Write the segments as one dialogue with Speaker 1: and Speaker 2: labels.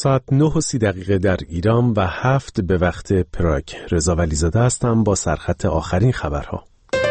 Speaker 1: ساعت 9:30 در ایران و 7 به وقت پراگ. رضا ولیزاده هستم با سرخط آخرین خبرها.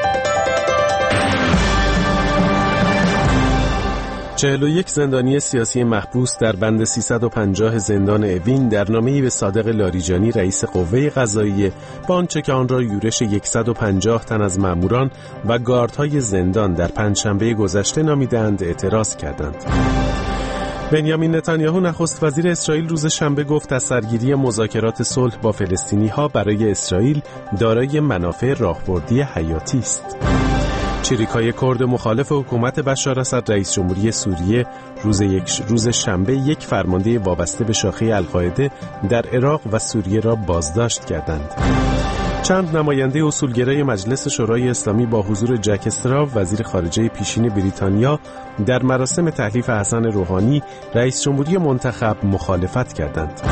Speaker 1: 41 زندانی سیاسی محبوس در بند 350 زندان اوین در نامه‌ای به صادق لاریجانی رئیس قوه قضاییه با آنچه که آن را یورش 150 تن از ماموران و گاردهای زندان در پنجشنبه گذشته نامیدند اعتراض کردند. بنیامین نتانیاهو نخست وزیر اسرائیل روز شنبه گفت از سرگیری مذاکرات صلح با فلسطینی‌ها برای اسرائیل دارای منافع راهبردی حیاتی است. چریکای کرد مخالف حکومت بشار اسد رئیس جمهوری سوریه روز شنبه یک فرمانده وابسته به شاخه القاعده در عراق و سوریه را بازداشت کردند. چند نماینده اصولگرای مجلس شورای اسلامی با حضور جک استراو وزیر خارجه پیشین بریتانیا در مراسم تحلیف حسن روحانی رئیس جمهوری منتخب مخالفت کردند.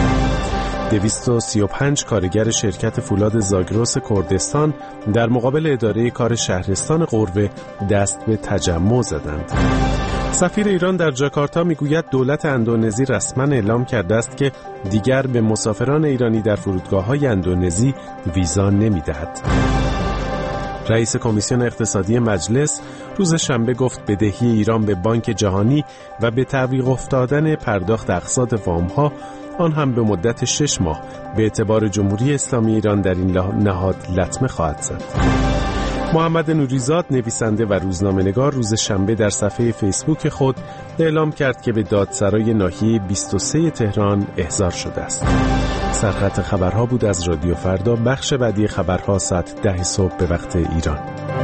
Speaker 1: 235 کارگر شرکت فولاد زاگرس کردستان در مقابل اداره کار شهرستان قروه دست به تجمع زدند. سفیر ایران در جاکارتا میگوید دولت اندونزی رسما اعلام کرده است که دیگر به مسافران ایرانی در فرودگاه‌های اندونزی ویزا نمی‌دهد. رئیس کمیسیون اقتصادی مجلس روز شنبه گفت بدهی ایران به بانک جهانی و به تعویق افتادن پرداخت اقساط وام‌ها آن هم به مدت 6 ماه به اعتبار جمهوری اسلامی ایران در این نهاد لطمه خواهد زد. محمد نوریزاد نویسنده و روزنامه‌نگار روز شنبه در صفحه فیسبوک خود اعلام کرد که به دادسرای ناحیه 23 تهران احضار شده است. سرخط خبرها بود از رادیو فردا. بخش بعدی خبرها ساعت 10 صبح به وقت ایران.